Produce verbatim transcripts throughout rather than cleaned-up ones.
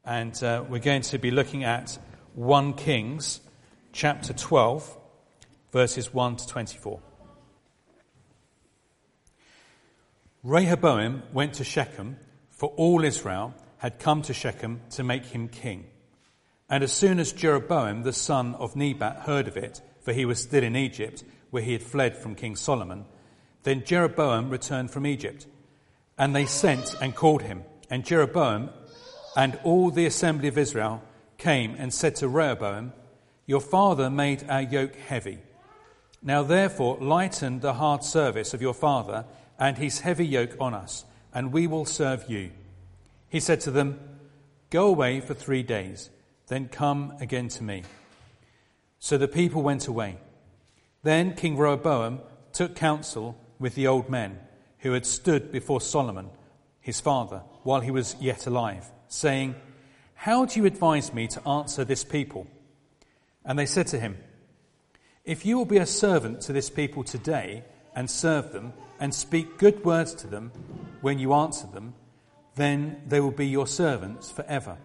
and uh, we're going to be looking at First Kings chapter twelve, verses one to twenty-four. Rehoboam went to Shechem, for all Israel had come to Shechem to make him king. And as soon as Jeroboam the son of Nebat heard of it, for he was still in Egypt, where he had fled from King Solomon, then Jeroboam returned from Egypt. And they sent and called him. And Jeroboam and all the assembly of Israel came and said to Rehoboam, "Your father made our yoke heavy. Now therefore lighten the hard service of your father and his heavy yoke on us, and we will serve you." He said to them, "Go away for three days, then come again to me." So the people went away. Then King Rehoboam took counsel with the old men who had stood before Solomon, his father, while he was yet alive, saying, "How do you advise me to answer this people?" And they said to him, "If you will be a servant to this people today and serve them and speak good words to them when you answer them, then they will be your servants forever."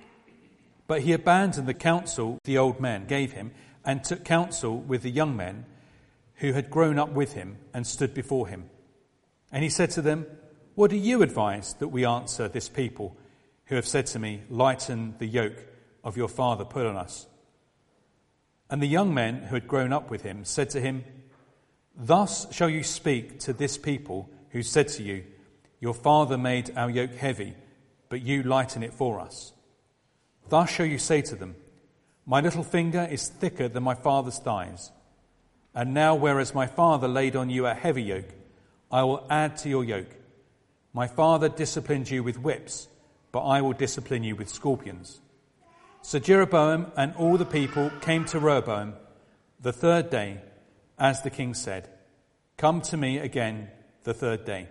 But he abandoned the counsel the old men gave him and took counsel with the young men who had grown up with him and stood before him. And he said to them, "What do you advise that we answer this people who have said to me, 'Lighten the yoke of your father put on us'?" And the young men who had grown up with him said to him, "Thus shall you speak to this people who said to you, 'Your father made our yoke heavy, but you lighten it for us.' Thus shall you say to them, 'My little finger is thicker than my father's thighs. And now, whereas my father laid on you a heavy yoke, I will add to your yoke. My father disciplined you with whips, but I will discipline you with scorpions.'" So Jeroboam and all the people came to Rehoboam the third day, as the king said, "Come to me again the third day."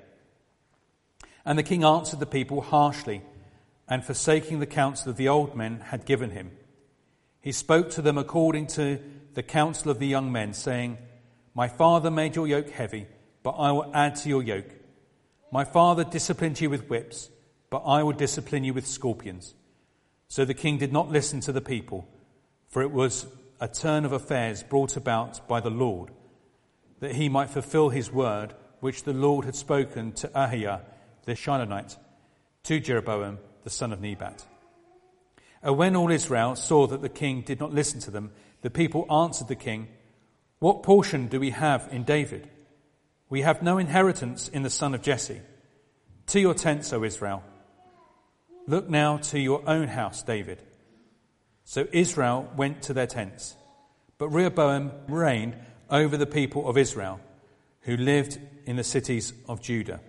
And the king answered the people harshly, and forsaking the counsel of the old men had given him. He spoke to them according to the counsel of the young men, saying, "My father made your yoke heavy, but I will add to your yoke. My father disciplined you with whips, but I will discipline you with scorpions." So the king did not listen to the people, for it was a turn of affairs brought about by the Lord, that he might fulfill his word, which the Lord had spoken to Ahijah the Shilonite, to Jeroboam the son of Nebat. And when all Israel saw that the king did not listen to them, the people answered the king, "What portion do we have in David? We have no inheritance in the son of Jesse. To your tents, O Israel. Look now to your own house, David." So Israel went to their tents. But Rehoboam reigned over the people of Israel, who lived in the cities of Judah.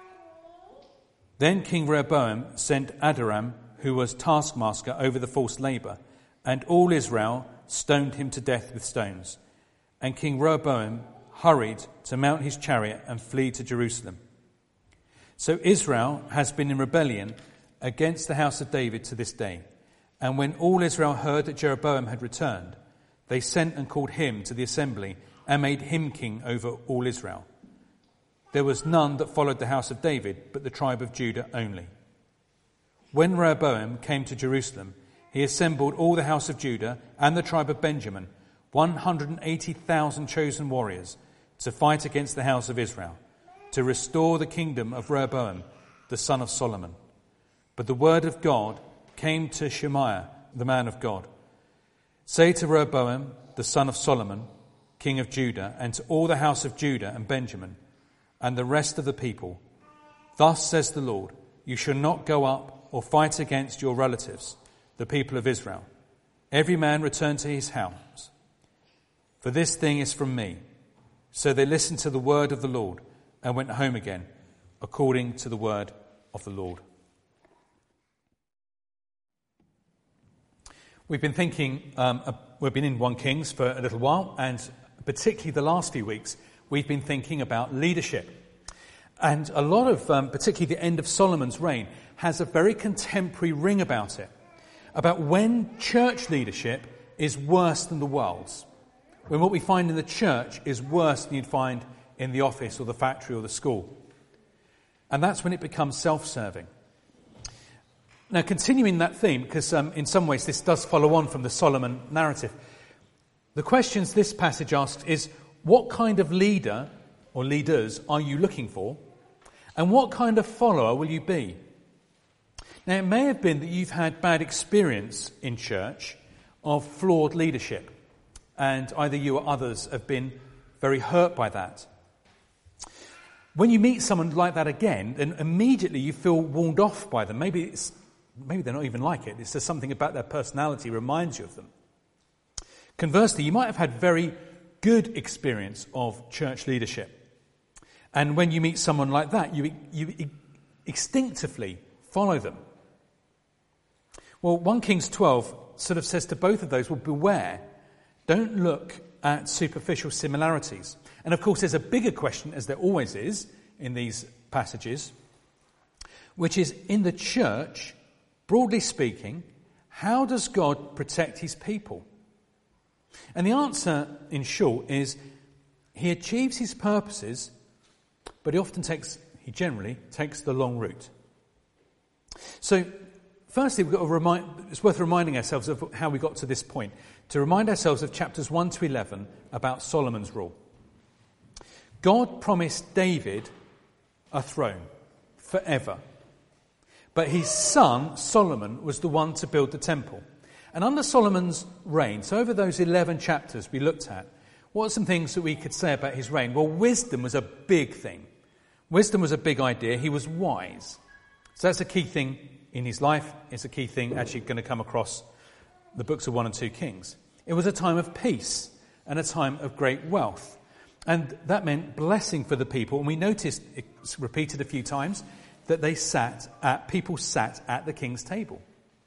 Then King Rehoboam sent Adoram, who was taskmaster over the forced labour, and all Israel stoned him to death with stones. And King Rehoboam hurried to mount his chariot and flee to Jerusalem. So Israel has been in rebellion against the house of David to this day. And when all Israel heard that Jeroboam had returned, they sent and called him to the assembly and made him king over all Israel. There was none that followed the house of David, but the tribe of Judah only. When Rehoboam came to Jerusalem, he assembled all the house of Judah and the tribe of Benjamin, one hundred eighty thousand chosen warriors, to fight against the house of Israel, to restore the kingdom of Rehoboam, the son of Solomon. But the word of God came to Shemaiah, the man of God. "Say to Rehoboam, the son of Solomon, king of Judah, and to all the house of Judah and Benjamin, and the rest of the people, thus says the Lord, you shall not go up or fight against your relatives, the people of Israel. Every man return to his house. For this thing is from me." So they listened to the word of the Lord and went home again, according to the word of the Lord. We've been thinking, um, uh, we've been in First Kings for a little while, and particularly the last few weeks, we've been thinking about leadership. And a lot of, um, particularly the end of Solomon's reign, has a very contemporary ring about it, about when church leadership is worse than the world's, when what we find in the church is worse than you'd find in the office or the factory or the school. And that's when it becomes self-serving. Now, continuing that theme, because um, in some ways this does follow on from the Solomon narrative, the questions this passage asks is, what kind of leader or leaders are you looking for? And what kind of follower will you be? Now, it may have been that you've had bad experience in church of flawed leadership, and either you or others have been very hurt by that. When you meet someone like that again, then immediately you feel warned off by them. Maybe it's, maybe they're not even like it. It's just something about their personality reminds you of them. Conversely, you might have had very good experience of church leadership. And when you meet someone like that, you, you instinctively follow them. Well, First Kings twelve sort of says to both of those, well, beware. Don't look at superficial similarities. And of course, there's a bigger question, as there always is in these passages, which is, in the church, broadly speaking, how does God protect his people? And the answer, in short, is he achieves his purposes, but he often takes, he generally takes the long route. So, firstly, we've got to remind, it's worth reminding ourselves of how we got to this point, to remind ourselves of chapters one to eleven about Solomon's rule. God promised David a throne forever, but his son, Solomon, was the one to build the temple. And under Solomon's reign, so over those eleven chapters we looked at, what are some things that we could say about his reign? Well, wisdom was a big thing. Wisdom was a big idea. He was wise. So that's a key thing in his life. It's a key thing actually going to come across the books of one and two Kings. It was a time of peace and a time of great wealth. And that meant blessing for the people. And we noticed, it's repeated a few times, that they sat at, people sat at the king's table.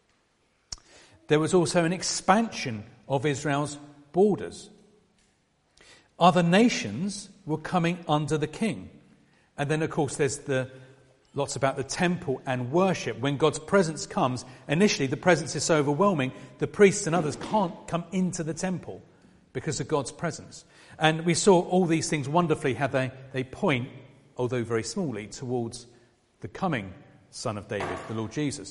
There was also an expansion of Israel's borders. Other nations were coming under the king. And then, of course, there's the lots about the temple and worship. When God's presence comes, initially the presence is so overwhelming, the priests and others can't come into the temple because of God's presence. And we saw all these things wonderfully, how they, they point, although very smallly, towards the coming Son of David, the Lord Jesus.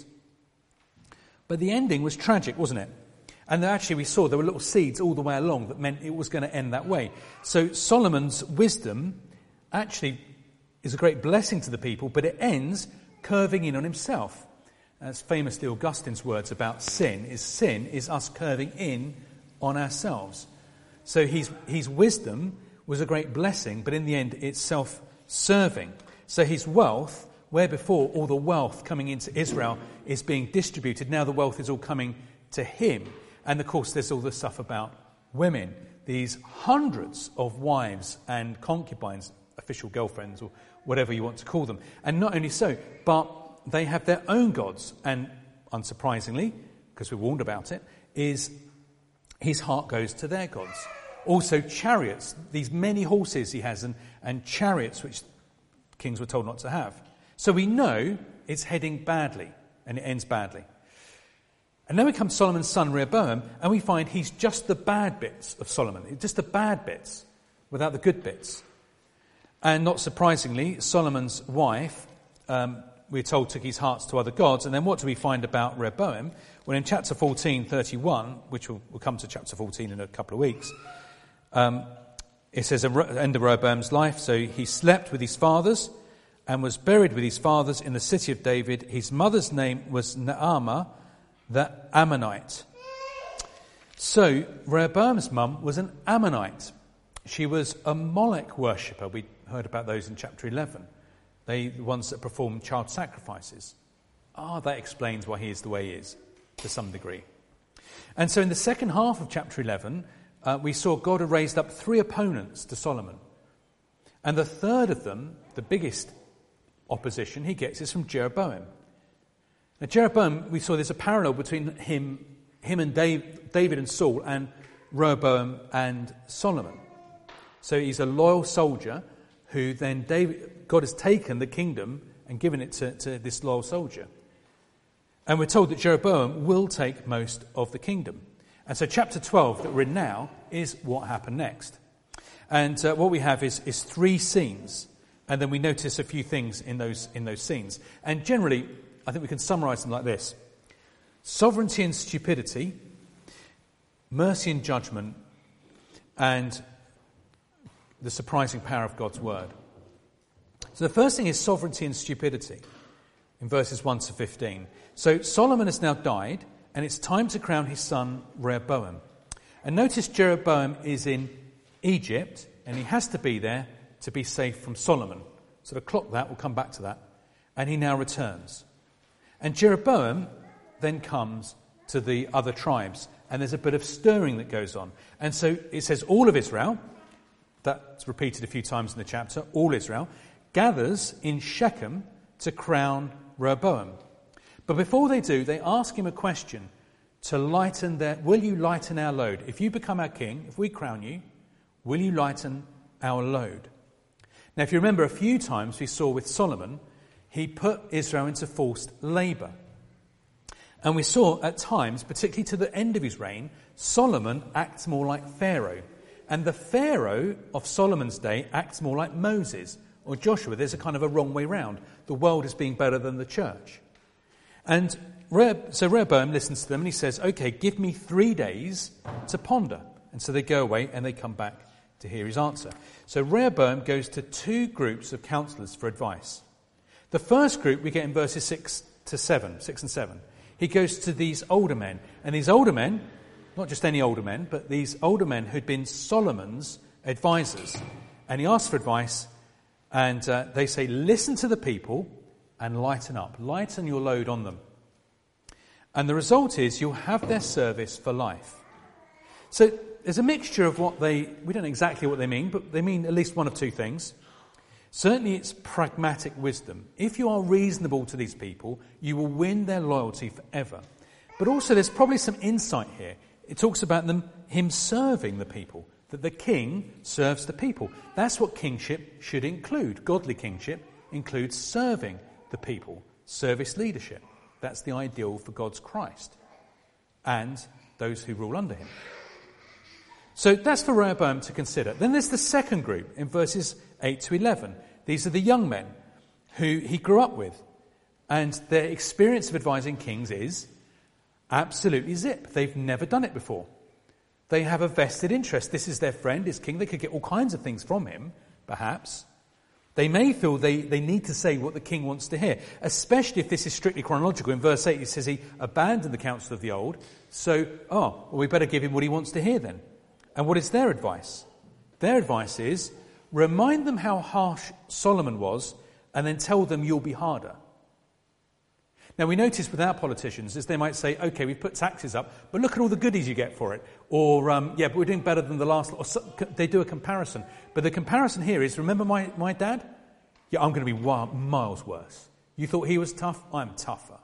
But the ending was tragic, wasn't it? And actually we saw there were little seeds all the way along that meant it was going to end that way. So Solomon's wisdom actually is a great blessing to the people, but it ends curving in on himself. That's famously Augustine's words about sin, is sin is us curving in on ourselves. So his, his wisdom was a great blessing, but in the end it's self-serving. So his wealth, where before all the wealth coming into Israel is being distributed, now the wealth is all coming to him. And of course there's all the stuff about women, these hundreds of wives and concubines, official girlfriends or whatever you want to call them. And not only so, but they have their own gods. And unsurprisingly, because we're warned about it, is his heart goes to their gods. Also chariots, these many horses he has, and, and chariots which kings were told not to have. So we know it's heading badly, and it ends badly. And then we come to Solomon's son Rehoboam, and we find he's just the bad bits of Solomon, just the bad bits, without the good bits. And not surprisingly, Solomon's wife, um, we're told, took his hearts to other gods. And then what do we find about Rehoboam? Well, in chapter fourteen, thirty-one, which we'll, we'll come to chapter fourteen in a couple of weeks, um, it says, at the end of Rehoboam's life, so he slept with his fathers and was buried with his fathers in the city of David. His mother's name was Naamah, the Ammonite. So Rehoboam's mum was an Ammonite. She was a Molech worshipper. We heard about those in chapter eleven. They, the ones that perform child sacrifices. Ah, that explains why he is the way he is, to some degree. And so in the second half of chapter eleven, uh, we saw God had raised up three opponents to Solomon. And the third of them, the biggest opposition he gets, is from Jeroboam. Now Jeroboam, we saw there's a parallel between him, him and Dave, David and Saul, and Rehoboam and Solomon. So he's a loyal soldier who then David, God has taken the kingdom and given it to, to this loyal soldier. And we're told that Jeroboam will take most of the kingdom. And so chapter twelve that we're in now is what happened next. And uh, what we have is, is three scenes. And then we notice a few things in those in those scenes. And generally, I think we can summarise them like this. Sovereignty and stupidity, mercy and judgment, and the surprising power of God's word. So the first thing is sovereignty and stupidity in verses one to fifteen. So Solomon has now died, and it's time to crown his son Rehoboam. And notice Jeroboam is in Egypt, and he has to be there to be safe from Solomon. So to clock that, we'll come back to that. And he now returns. And Jeroboam then comes to the other tribes, and there's a bit of stirring that goes on. And so it says all of Israel, that's repeated a few times in the chapter, all Israel, gathers in Shechem to crown Rehoboam. But before they do, they ask him a question to lighten their, will you lighten our load? If you become our king, if we crown you, will you lighten our load? Now, if you remember, a few times we saw with Solomon, he put Israel into forced labour. And we saw at times, particularly to the end of his reign, Solomon acts more like Pharaoh. And the Pharaoh of Solomon's day acts more like Moses or Joshua. There's a kind of a wrong way round. The world is being better than the church. And so Rehoboam listens to them and he says, okay, give me three days to ponder. And so they go away and they come back to hear his answer. So Rehoboam goes to two groups of counsellors for advice. The first group we get in verses six to seven, six and seven. He goes to these older men. And these older men, not just any older men, but these older men who'd been Solomon's advisors. And he asks for advice, and uh, they say, listen to the people and lighten up. Lighten your load on them. And the result is you'll have their service for life. So there's a mixture of what they, we don't know exactly what they mean, but they mean at least one of two things. Certainly it's pragmatic wisdom. If you are reasonable to these people, you will win their loyalty forever. But also there's probably some insight here. It talks about them, him serving the people, that the king serves the people. That's what kingship should include. Godly kingship includes serving the people, service leadership. That's the ideal for God's Christ and those who rule under him. So that's for Rehoboam to consider. Then there's the second group in verses eight to eleven. These are the young men who he grew up with. And their experience of advising kings is absolutely zip. They've never done it before. They have a vested interest. This is their friend, his king. They could get all kinds of things from him, perhaps. They may feel they, they need to say what the king wants to hear, especially if this is strictly chronological. In verse eight, it says he abandoned the counsel of the old. So, oh, well, we better give him what he wants to hear then. And what is their advice? Their advice is, remind them how harsh Solomon was, and then tell them you'll be harder. Now, we notice with our politicians is they might say, OK, we've put taxes up, but look at all the goodies you get for it. Or, um, yeah, but we're doing better than the last. Or so, they do a comparison. But the comparison here is, remember my, my dad? Yeah, I'm going to be wild, miles worse. You thought he was tough? I'm tougher.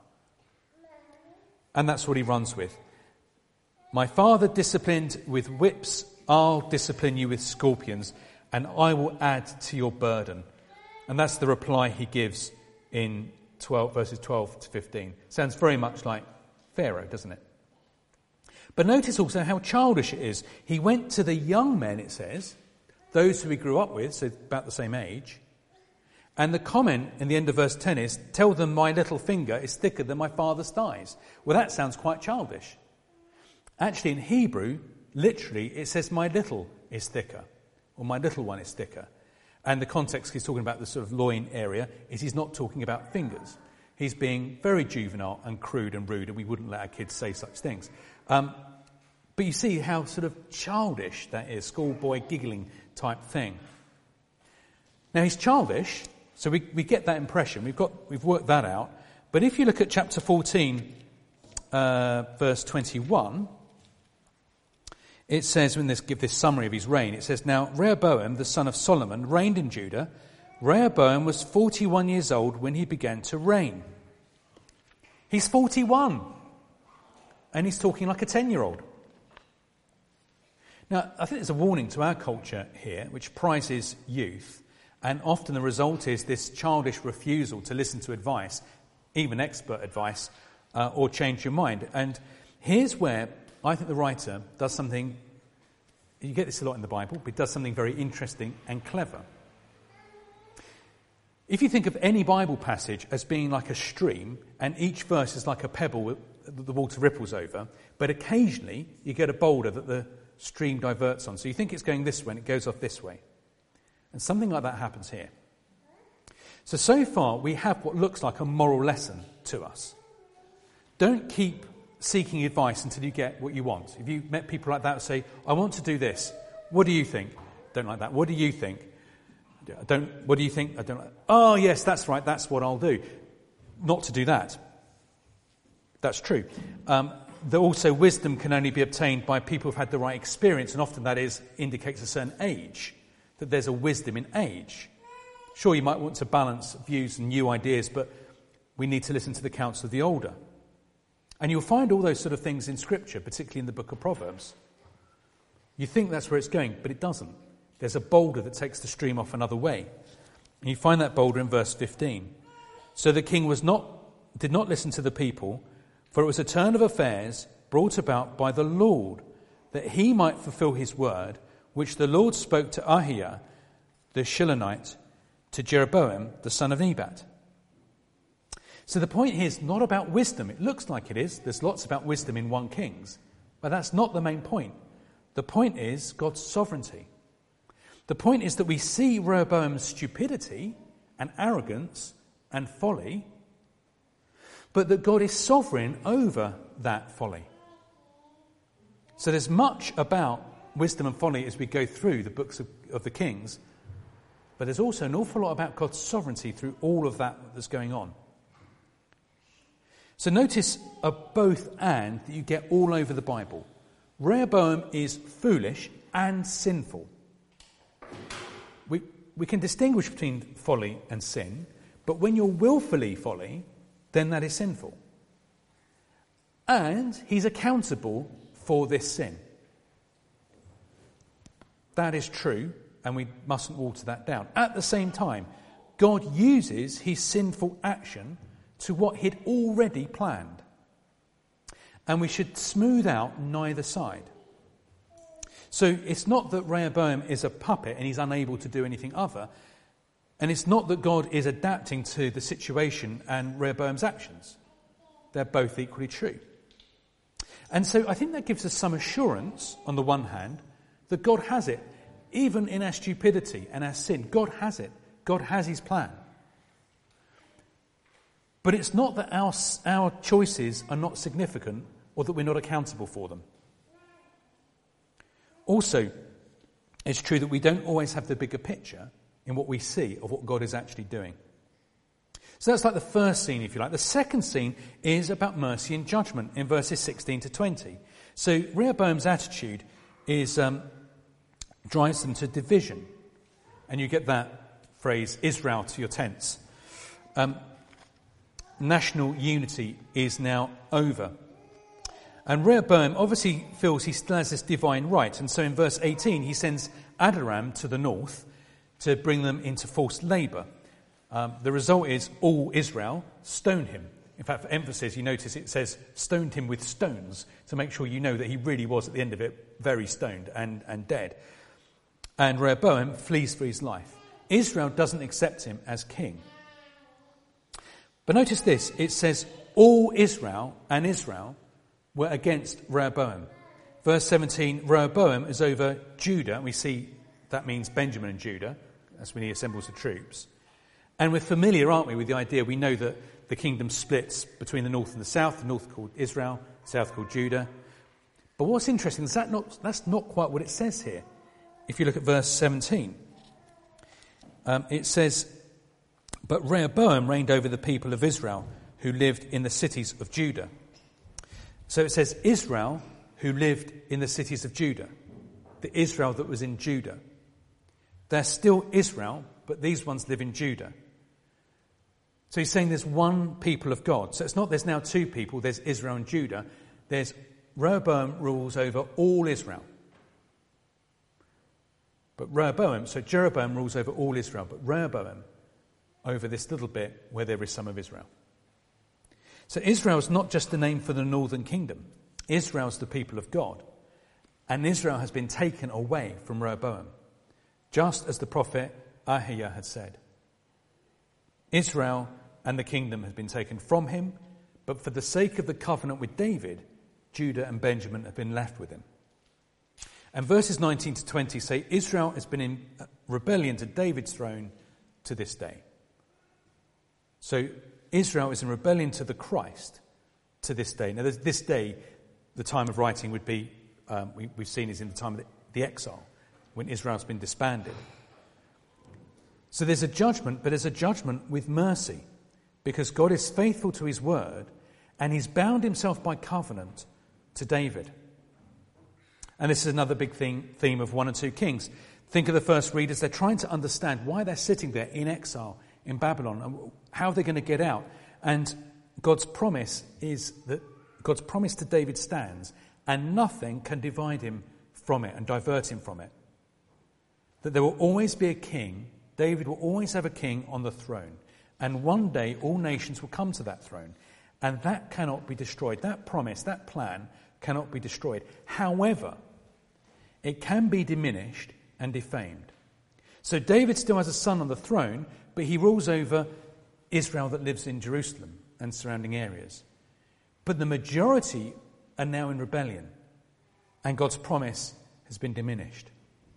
And that's what he runs with. My father disciplined with whips, I'll discipline you with scorpions, and I will add to your burden. And that's the reply he gives in twelve, verses twelve to fifteen. Sounds very much like Pharaoh, doesn't it? But notice also how childish it is. He went to the young men, it says, those who he grew up with, so about the same age. And the comment in the end of verse ten is, tell them my little finger is thicker than my father's thighs. Well, that sounds quite childish. Actually, in Hebrew, literally, it says my little is thicker, or my little one is thicker. And the context he's talking about the sort of loin area is he's not talking about fingers. He's being very juvenile and crude and rude, and we wouldn't let our kids say such things. Um, but you see how sort of childish that is, schoolboy giggling type thing. Now, he's childish, so we, we get that impression. We've got we've worked that out. But if you look at chapter fourteen, uh, verse twenty-one, it says, when this give this summary of his reign, it says, now Rehoboam, the son of Solomon, reigned in Judah. Rehoboam was forty-one years old when he began to reign. He's forty-one. And he's talking like a ten-year-old. Now, I think there's a warning to our culture here, which prizes youth. And often the result is this childish refusal to listen to advice, even expert advice, uh, or change your mind. And here's where I think the writer does something, you get this a lot in the Bible, but he does something very interesting and clever. If you think of any Bible passage as being like a stream, and each verse is like a pebble that the water ripples over, but occasionally you get a boulder that the stream diverts on. So you think it's going this way and it goes off this way. And something like that happens here. So, so far we have what looks like a moral lesson to us. Don't keep seeking advice until you get what you want. If you met people like that who say, I want to do this, what do you think? Don't like that. What do you think? I don't. What do you think? I don't like. Oh, yes, that's right. That's what I'll do. Not to do that. That's true. Um, there also, wisdom can only be obtained by people who've had the right experience, and often that is indicates a certain age, that there's a wisdom in age. Sure, you might want to balance views and new ideas, but we need to listen to the counsel of the older. And you'll find all those sort of things in Scripture, particularly in the book of Proverbs. You think that's where it's going, but it doesn't. There's a boulder that takes the stream off another way. And you find that boulder in verse fifteen. So the king was not, did not listen to the people, for it was a turn of affairs brought about by the Lord, that he might fulfill his word, which the Lord spoke to Ahijah, the Shilonite, to Jeroboam, the son of Nebat. So the point here is not about wisdom. It looks like it is. There's lots about wisdom in First Kings. But that's not the main point. The point is God's sovereignty. The point is that we see Rehoboam's stupidity and arrogance and folly, but that God is sovereign over that folly. So there's much about wisdom and folly as we go through the books of, of the Kings, but there's also an awful lot about God's sovereignty through all of that that's going on. So notice a both and that you get all over the Bible. Rehoboam is foolish and sinful. We, we can distinguish between folly and sin, but when you're willfully folly, then that is sinful. And he's accountable for this sin. That is true, and we mustn't water that down. At the same time, God uses his sinful action to what he'd already planned. And we should smooth out neither side. So it's not that Rehoboam is a puppet and he's unable to do anything other. And it's not that God is adapting to the situation and Rehoboam's actions. They're both equally true. And so I think that gives us some assurance, on the one hand, that God has it. Even in our stupidity and our sin, God has it. God has his plan. But it's not that our, our choices are not significant or that we're not accountable for them. Also, it's true that we don't always have the bigger picture in what we see of what God is actually doing. So that's like the first scene, if you like. The second scene is about mercy and judgment in verses sixteen to twenty. So Rehoboam's attitude is um, drives them to division. And you get that phrase, Israel to your tents. Um, national unity is now over. And Rehoboam obviously feels he still has this divine right. And so in verse eighteen, he sends Adoram to the north to bring them into forced labour. Um, the result is all Israel stone him. In fact, for emphasis, you notice it says stoned him with stones to make sure you know that he really was at the end of it very stoned and, and dead. And Rehoboam flees for his life. Israel doesn't accept him as king. But notice this, it says all Israel and Israel were against Rehoboam. Verse seventeen, Rehoboam is over Judah. We see that means Benjamin and Judah. That's when he assembles the troops. And we're familiar, aren't we, with the idea. We know that the kingdom splits between the north and the south. The north called Israel, the south called Judah. But what's interesting is that not, that's not quite what it says here. If you look at verse seventeen, um, it says, but Rehoboam reigned over the people of Israel who lived in the cities of Judah. So it says Israel who lived in the cities of Judah. The Israel that was in Judah. They're still Israel, but these ones live in Judah. So he's saying there's one people of God. So it's not there's now two people, there's Israel and Judah. There's Rehoboam rules over all Israel. But Rehoboam, so Jeroboam rules over all Israel, but Rehoboam over this little bit where there is some of Israel. So Israel is not just the name for the northern kingdom. Israel is the people of God. And Israel has been taken away from Rehoboam, just as the prophet Ahijah had said. Israel and the kingdom has been taken from him, but for the sake of the covenant with David, Judah and Benjamin have been left with him. And verses nineteen to twenty say Israel has been in rebellion to David's throne to this day. So Israel is in rebellion to the Christ to this day. Now this day, the time of writing would be, um, we, we've seen is in the time of the, the exile, when Israel's been disbanded. So there's a judgment, but there's a judgment with mercy, because God is faithful to his word, and he's bound himself by covenant to David. And this is another big theme, theme of one and two Kings. Think of the first readers. They're trying to understand why they're sitting there in exile in Babylon, and how they're going to get out. And God's promise is that God's promise to David stands, and nothing can divide him from it and divert him from it. That there will always be a king. David will always have a king on the throne. And one day all nations will come to that throne. And that cannot be destroyed. That promise, that plan cannot be destroyed. However, it can be diminished and defamed. So David still has a son on the throne, but he rules over Israel that lives in Jerusalem and surrounding areas. But the majority are now in rebellion, and God's promise has been diminished.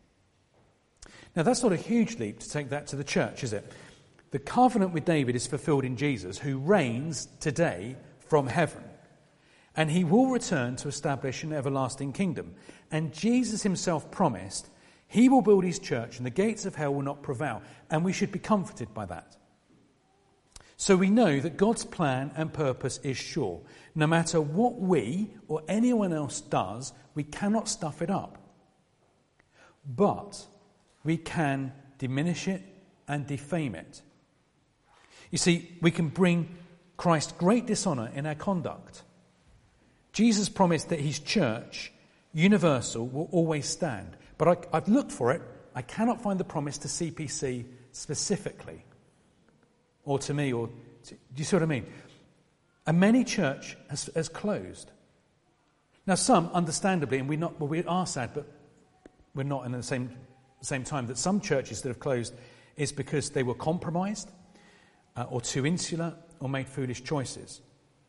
Now, that's not a huge leap to take that to the church, is it? The covenant with David is fulfilled in Jesus, who reigns today from heaven. And he will return to establish an everlasting kingdom. And Jesus himself promised he will build his church and the gates of hell will not prevail. And we should be comforted by that. So we know that God's plan and purpose is sure. No matter what we or anyone else does, we cannot stuff it up. But we can diminish it and defame it. You see, we can bring Christ great dishonour in our conduct. Jesus promised that his church, universal, will always stand. But I, I've looked for it. I cannot find the promise to C P C specifically. Or to me, or to, do you see what I mean? And many church has, has closed. Now some, understandably, and we not well, we are sad, but we're not in the same same time, that some churches that have closed is because they were compromised uh, or too insular or made foolish choices.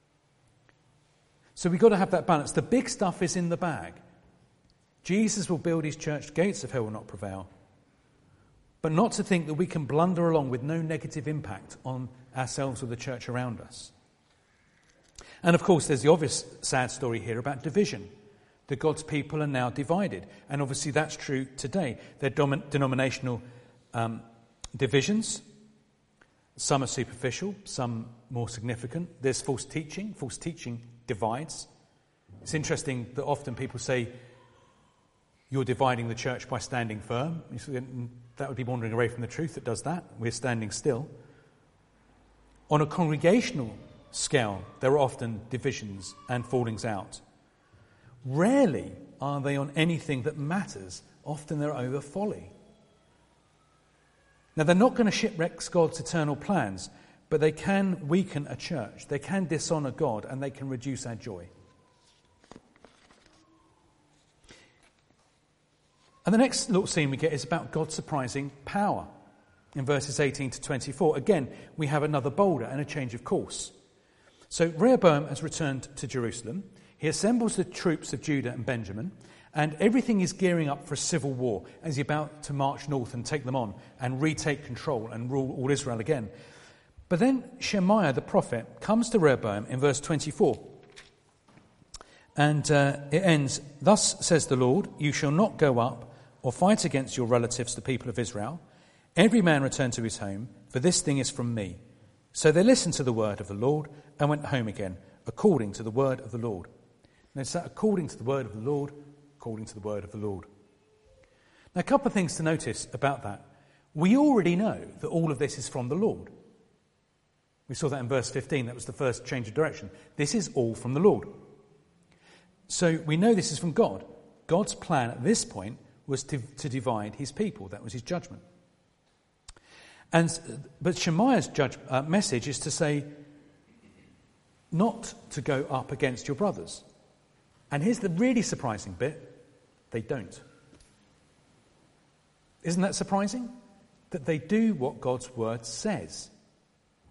So we've got to have that balance. The big stuff is in the bag. Jesus will build his church, gates of hell will not prevail. But not to think that we can blunder along with no negative impact on ourselves or the church around us. And of course, there's the obvious sad story here about division. That God's people are now divided. And obviously that's true today. There are dom- denominational um, divisions. Some are superficial, some more significant. There's false teaching. False teaching divides. It's interesting that often people say, you're dividing the church by standing firm. That would be wandering away from the truth that does that. We're standing still. On a congregational scale, there are often divisions and fallings out. Rarely are they on anything that matters. Often they're over folly. Now, they're not going to shipwreck God's eternal plans, but they can weaken a church. They can dishonour God, and they can reduce our joy. And the next little scene we get is about God's surprising power. In verses eighteen to twenty-four, again, we have another boulder and a change of course. So Rehoboam has returned to Jerusalem. He assembles the troops of Judah and Benjamin, and everything is gearing up for a civil war as he's about to march north and take them on and retake control and rule all Israel again. But then Shemaiah the prophet comes to Rehoboam in verse twenty-four. And uh, it ends, "Thus says the Lord, you shall not go up or fight against your relatives, the people of Israel. Every man return to his home, for this thing is from me." So they listened to the word of the Lord and went home again, according to the word of the Lord. And it's that according to the word of the Lord, according to the word of the Lord. Now, a couple of things to notice about that. We already know that all of this is from the Lord. We saw that in verse fifteen. That was the first change of direction. This is all from the Lord. So we know this is from God. God's plan at this point was to, to divide his people. That was his judgment. And but Shemaiah's judge, uh, message is to say, not to go up against your brothers. And here's the really surprising bit. They don't. Isn't that surprising? That they do what God's word says.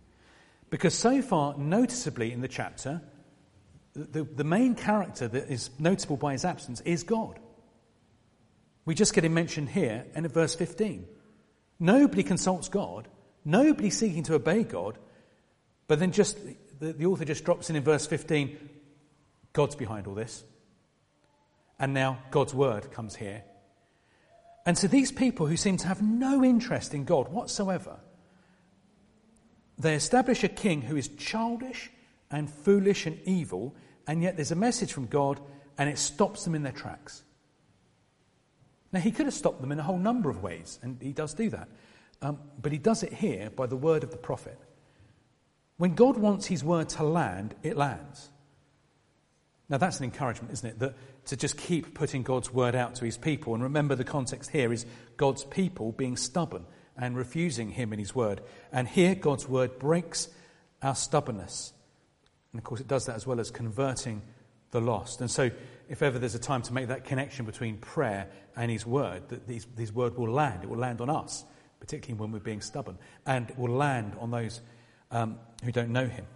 Because so far, noticeably in the chapter, the, the main character that is notable by his absence is God. We just get him mentioned here and at verse fifteen. Nobody consults God, nobody seeking to obey God, but then just the, the author just drops in in verse fifteen, God's behind all this. And now God's word comes here. And so these people who seem to have no interest in God whatsoever, they establish a king who is childish and foolish and evil, and yet there's a message from God and it stops them in their tracks. Now, he could have stopped them in a whole number of ways, and he does do that. Um, but he does it here by the word of the prophet. When God wants his word to land, it lands. Now, that's an encouragement, isn't it? That to just keep putting God's word out to his people. And remember, the context here is God's people being stubborn and refusing him and his word. And here, God's word breaks our stubbornness. And of course, it does that as well as converting the lost. And so, if ever there's a time to make that connection between prayer and his word, that his, his word will land. It will land on us, particularly when we're being stubborn. And it will land on those um, who don't know him.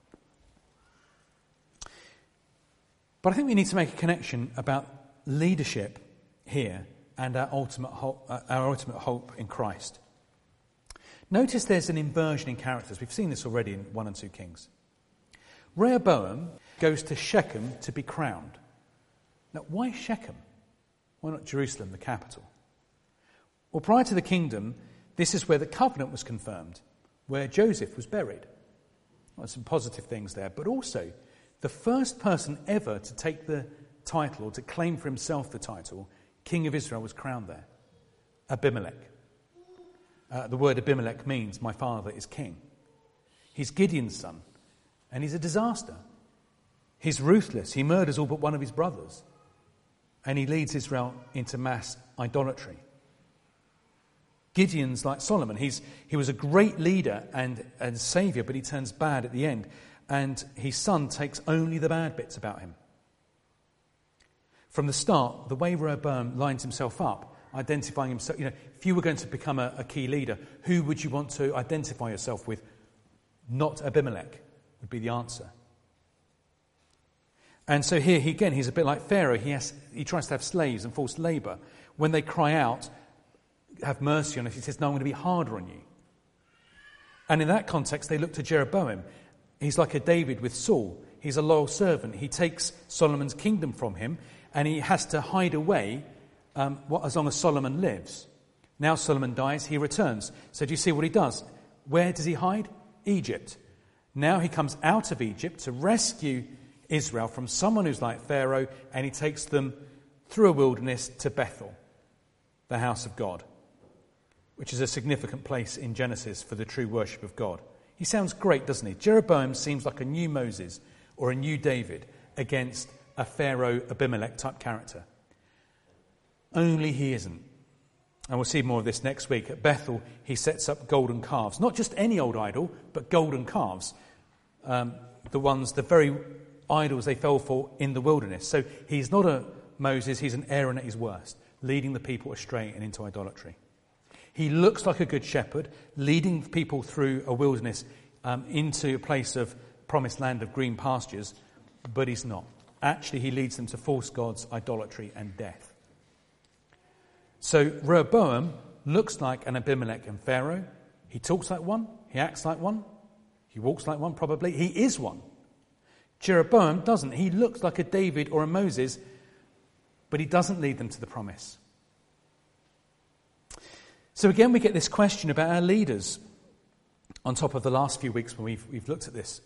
But I think we need to make a connection about leadership here and our ultimate hope, uh, our ultimate hope in Christ. Notice there's an inversion in characters. We've seen this already in one and two Kings. Rehoboam goes to Shechem to be crowned. Now, why Shechem? Why not Jerusalem, the capital? Well, prior to the kingdom, this is where the covenant was confirmed, where Joseph was buried. Well, some positive things there, but also the first person ever to take the title or to claim for himself the title, King of Israel, was crowned there. Abimelech. Uh, the word Abimelech means my father is king. He's Gideon's son, and he's a disaster. He's ruthless. He murders all but one of his brothers. And he leads Israel into mass idolatry. Gideon's like Solomon. He's, he was a great leader and, and saviour, but he turns bad at the end. And his son takes only the bad bits about him. From the start, the way Rehoboam lines himself up, identifying himself, you know, if you were going to become a, a key leader, who would you want to identify yourself with? Not Abimelech would be the answer. And so here, he, again, he's a bit like Pharaoh. He has, he tries to have slaves and forced labour. When they cry out, have mercy on us, he says, no, I'm going to be harder on you. And in that context, they look to Jeroboam. He's like a David with Saul. He's a loyal servant. He takes Solomon's kingdom from him, and he has to hide away um, what, as long as Solomon lives. Now Solomon dies, he returns. So do you see what he does? Where does he hide? Egypt. Now he comes out of Egypt to rescue Israel from someone who's like Pharaoh, and he takes them through a wilderness to Bethel, the house of God, which is a significant place in Genesis for the true worship of God. He sounds great, doesn't he? Jeroboam seems like a new Moses or a new David against a Pharaoh Abimelech type character. Only he isn't. And we'll see more of this next week. At Bethel, he sets up golden calves. Not just any old idol, but golden calves. Um, the ones, the very idols they fell for in the wilderness. So he's not a Moses, he's an Aaron at his worst, leading the people astray and into idolatry. He looks like a good shepherd, leading people through a wilderness um, into a place of promised land of green pastures, but he's not. Actually, he leads them to false gods, idolatry, and death. So Rehoboam looks like an Abimelech and Pharaoh. He talks like one, he acts like one, he walks like one probably, he is one. Jeroboam doesn't. He looks like a David or a Moses, but he doesn't lead them to the promise. So again, we get this question about our leaders on top of the last few weeks when we've, we've looked at this.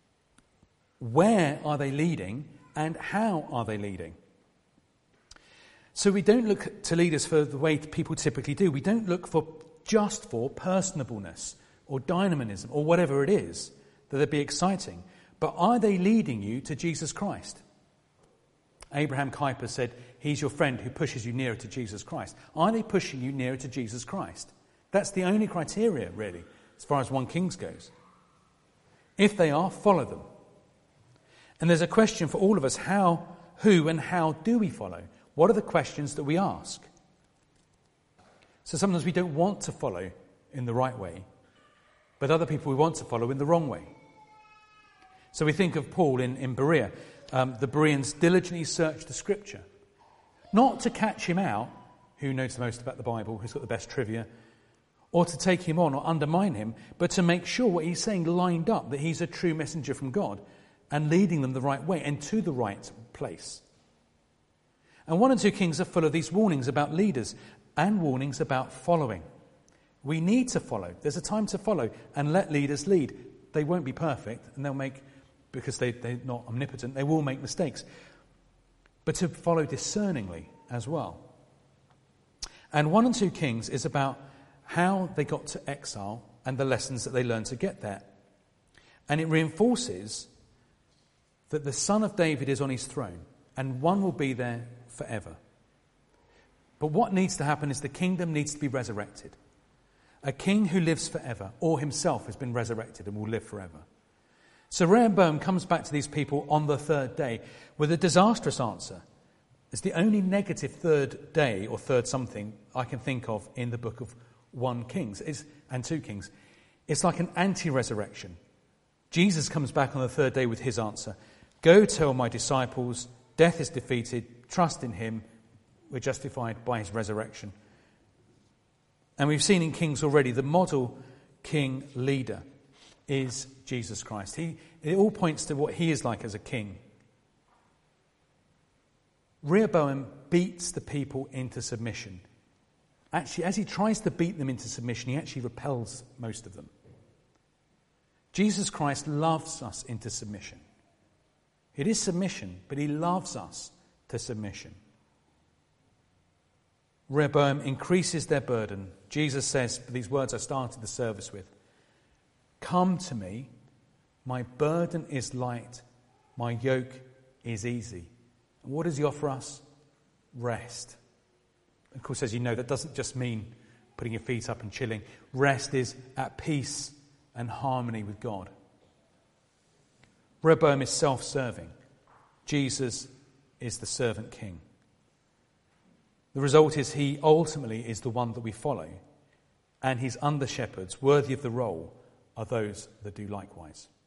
Where are they leading and how are they leading? So we don't look to leaders for the way people typically do. We don't look for just for personableness or dynamism or whatever it is that would be exciting. But are they leading you to Jesus Christ? Abraham Kuyper said, he's your friend who pushes you nearer to Jesus Christ. Are they pushing you nearer to Jesus Christ? That's the only criteria, really, as far as First Kings goes. If they are, follow them. And there's a question for all of us, how, who, and how do we follow? What are the questions that we ask? So sometimes we don't want to follow in the right way, but other people we want to follow in the wrong way. So we think of Paul in, in Berea. Um, the Bereans diligently searched the scripture, not to catch him out, who knows the most about the Bible, who's got the best trivia, or to take him on or undermine him, but to make sure what he's saying lined up, that he's a true messenger from God and leading them the right way and to the right place. And one and two Kings are full of these warnings about leaders and warnings about following. We need to follow. There's a time to follow and let leaders lead. They won't be perfect, and they'll make, because they, they're not omnipotent, they will make mistakes. But to follow discerningly as well. And one and two Kings is about how they got to exile and the lessons that they learned to get there. And it reinforces that the Son of David is on his throne, and one will be there forever. But what needs to happen is the kingdom needs to be resurrected. A king who lives forever, or himself has been resurrected and will live forever. So Rehoboam comes back to these people on the third day with a disastrous answer. It's the only negative third day or third something I can think of in the book of First Kings it's, and Second Kings. It's like an anti-resurrection. Jesus comes back on the third day with his answer. Go tell my disciples, death is defeated, trust in him, we're justified by his resurrection. And we've seen in Kings already, the model king leader is Jesus Christ. He, it all points to what he is like as a king. Rehoboam beats the people into submission. Actually, as he tries to beat them into submission, he actually repels most of them. Jesus Christ loves us into submission. It is submission, but he loves us to submission. Rehoboam increases their burden. Jesus says, these words I started the service with, come to me, my burden is light, my yoke is easy. And what does he offer us? Rest. Of course, as you know, that doesn't just mean putting your feet up and chilling. Rest is at peace and harmony with God. Rehoboam is self-serving. Jesus is the servant king. The result is he ultimately is the one that we follow, and his under-shepherds, worthy of the role, are those that do likewise.